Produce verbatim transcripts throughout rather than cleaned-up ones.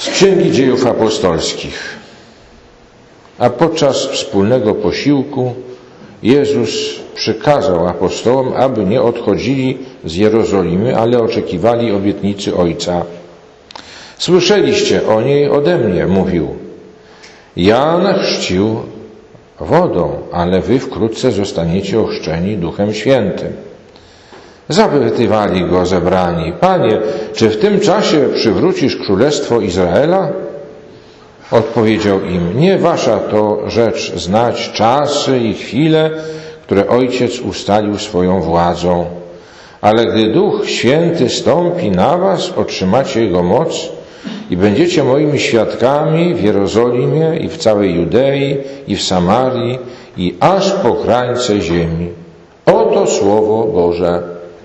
Z Księgi Dziejów Apostolskich. A podczas wspólnego posiłku Jezus przykazał apostołom, aby nie odchodzili z Jerozolimy, ale oczekiwali obietnicy Ojca. Słyszeliście o niej ode mnie, mówił. Jan chrzcił wodą, ale wy wkrótce zostaniecie ochrzczeni Duchem Świętym. Zapytywali go zebrani: Panie, czy w tym czasie przywrócisz królestwo Izraela? Odpowiedział im: nie wasza to rzecz znać czasy i chwile, które Ojciec ustalił swoją władzą. Ale gdy Duch Święty stąpi na was, otrzymacie Jego moc i będziecie moimi świadkami w Jerozolimie i w całej Judei i w Samarii i aż po krańce ziemi. Oto Słowo Boże.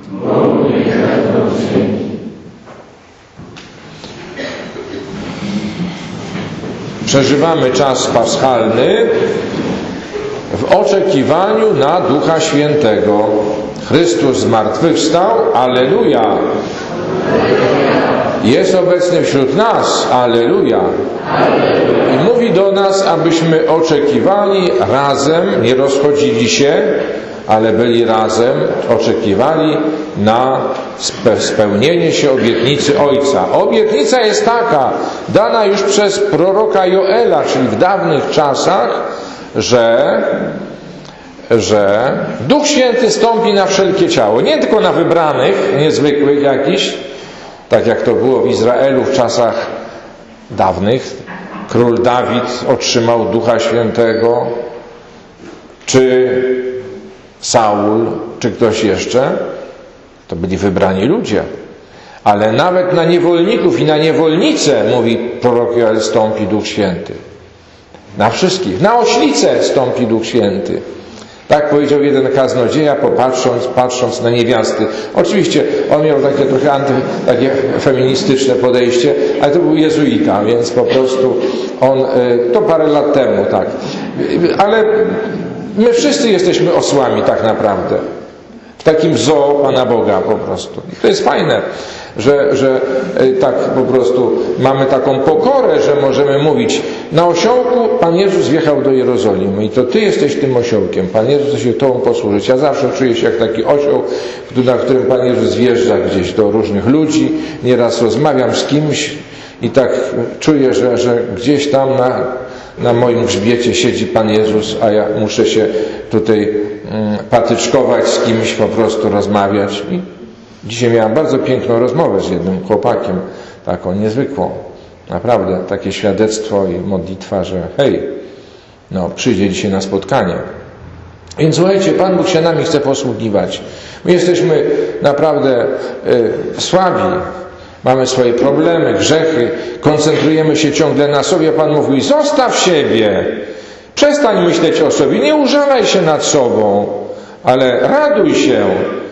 Przeżywamy czas paschalny w oczekiwaniu na Ducha Świętego. Chrystus zmartwychwstał, alleluja! Jest obecny wśród nas, alleluja! I mówi do nas, abyśmy oczekiwali razem, nie rozchodzili się, ale byli razem, oczekiwali na spełnienie się obietnicy Ojca. Obietnica jest taka, dana już przez proroka Joela, czyli w dawnych czasach, że, że Duch Święty stąpi na wszelkie ciało. Nie tylko na wybranych, niezwykłych jakichś, tak jak to było w Izraelu w czasach dawnych. Król Dawid otrzymał Ducha Świętego, czy Saul, czy ktoś jeszcze. To byli wybrani ludzie. Ale nawet na niewolników i na niewolnice, mówi prorok Joel, stąpi Duch Święty. Na wszystkich. Na oślicę stąpi Duch Święty. Tak powiedział jeden kaznodzieja, popatrząc, patrząc na niewiasty. Oczywiście on miał takie trochę anty, takie feministyczne podejście, ale to był jezuita, więc po prostu on, to parę lat temu, tak. Ale my wszyscy jesteśmy osłami tak naprawdę. W takim zoo Pana Boga po prostu. I to jest fajne, że, że tak po prostu mamy taką pokorę, że możemy mówić: na osiołku Pan Jezus wjechał do Jerozolimy i to Ty jesteś tym osiołkiem. Pan Jezus chce się Tobą posłużyć. Ja zawsze czuję się jak taki osioł, na którym Pan Jezus wjeżdża gdzieś do różnych ludzi. Nieraz rozmawiam z kimś i tak czuję, że, że gdzieś tam na, na moim grzbiecie siedzi Pan Jezus, a ja muszę się tutaj patyczkować z kimś, po prostu rozmawiać. I dzisiaj miałem bardzo piękną rozmowę z jednym chłopakiem, taką niezwykłą. Naprawdę, takie świadectwo i modlitwa, że hej, no przyjdzie dzisiaj na spotkanie. Więc słuchajcie, Pan Bóg się nami chce posługiwać. My jesteśmy naprawdę y, słabi. Mamy swoje problemy, grzechy, koncentrujemy się ciągle na sobie. Pan mówi: zostaw siebie, przestań myśleć o sobie, nie użalaj się nad sobą, ale raduj się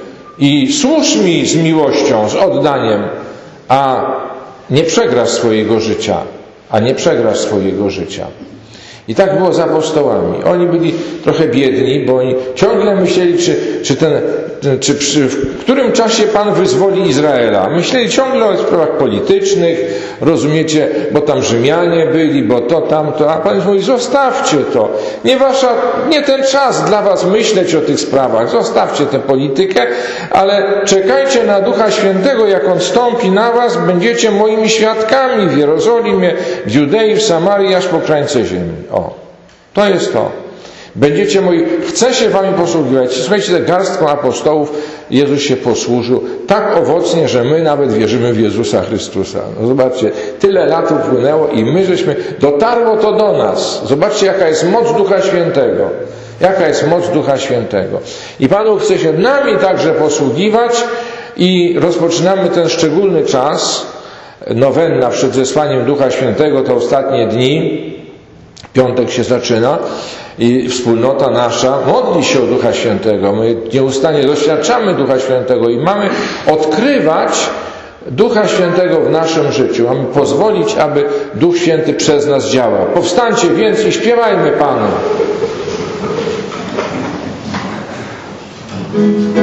i służ mi z miłością, z oddaniem, a nie przegrasz swojego życia, a nie przegrasz swojego życia. I tak było z apostołami. Oni byli trochę biedni, bo oni ciągle myśleli, czy, czy, ten, czy przy, w którym czasie Pan wyzwoli Izraela. Myśleli ciągle o sprawach politycznych, rozumiecie, bo tam Rzymianie byli, bo to, tamto. A Pan mówi: zostawcie to. Nie wasza, nie ten czas dla was myśleć o tych sprawach. Zostawcie tę politykę, ale czekajcie na Ducha Świętego. Jak On stąpi na was, będziecie moimi świadkami w Jerozolimie, w Judei, w Samarii, aż po krańce ziemi. O, to jest to. Będziecie moi, chcę się wami posługiwać. Słuchajcie, te garstką apostołów Jezus się posłużył tak owocnie, że my nawet wierzymy w Jezusa Chrystusa. No zobaczcie, tyle lat upłynęło i my żeśmy, dotarło to do nas. Zobaczcie, jaka jest moc Ducha Świętego. Jaka jest moc Ducha Świętego. I Panu chce się nami także posługiwać i rozpoczynamy ten szczególny czas, nowenna przed zesłaniem Ducha Świętego, to ostatnie dni. Piątek się zaczyna i wspólnota nasza modli się o Ducha Świętego. My nieustannie doświadczamy Ducha Świętego i mamy odkrywać Ducha Świętego w naszym życiu. Mamy pozwolić, aby Duch Święty przez nas działał. Powstańcie więc i śpiewajmy Panu.